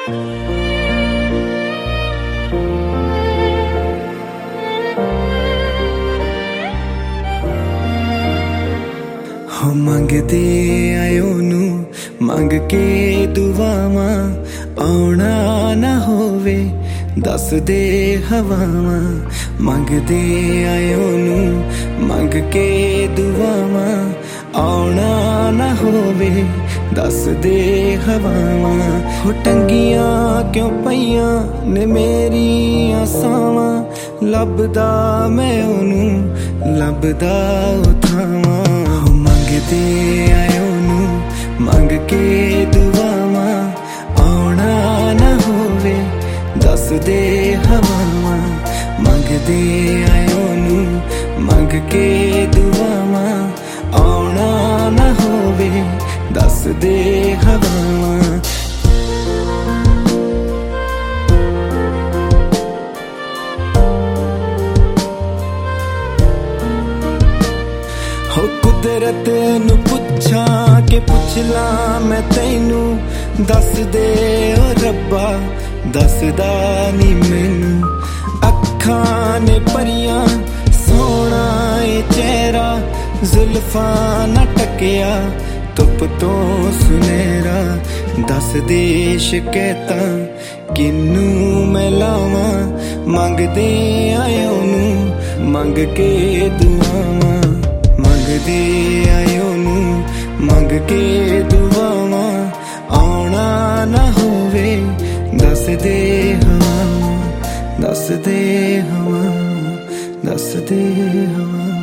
हो मंगदे आयो नू मंग के दुआवां आउणा ना होवे दस दे हवावां मंगदे आयो नू मंग के दुआवां आउणा ना होवे दस दे हवावां हो टंगियां क्यों पईयां ने मेरी आसावां लभदा मैं ओनू लभदा उठावां मंगदे आयो नू मंग के दुआवां आउणा ना होवे दस दे हवावां मंगदे आयो नू मंग के दुआवां आउणा ना होवे दस दे हवावां हो कुदरत नू पुछा के पुछ ला मैं तैनू दस दे ओ रब्बा दसदा नी मैनू अखां ने परियां सोहना ए चेहरा जुल्फां ना टकिया धुप तो सुनहरा दस दे शिकैतां किनू मैं लावां मंगदे आयो नू मंग के दुआवां मंगदे आयो नू मंग के दुआवां आउणा ना होवे दस दे हवावां दस दे हवावां दस दे हवावां।